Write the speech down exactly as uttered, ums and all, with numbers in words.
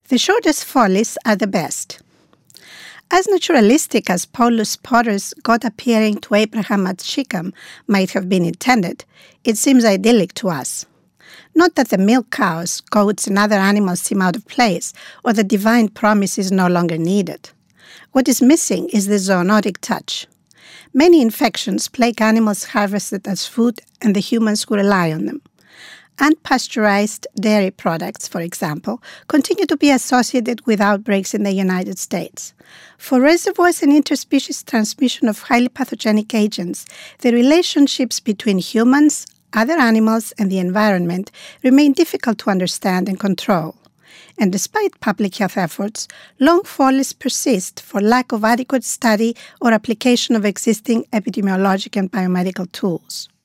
The shortest follies are the best. As naturalistic as Paulus Potter's God appearing to Abraham at Shechem might have been intended, it seems idyllic to us. Not that the milk cows, goats, and other animals seem out of place, or the divine promise is no longer needed. What is missing is the zoonotic touch. Many infections plague animals harvested as food and the humans who rely on them. Unpasteurized dairy products, for example, continue to be associated with outbreaks in the United States. For reservoirs and interspecies transmission of highly pathogenic agents, the relationships between humans, other animals, and the environment remain difficult to understand and control. And despite public health efforts, long follies persist for lack of adequate study or application of existing epidemiologic and biomedical tools.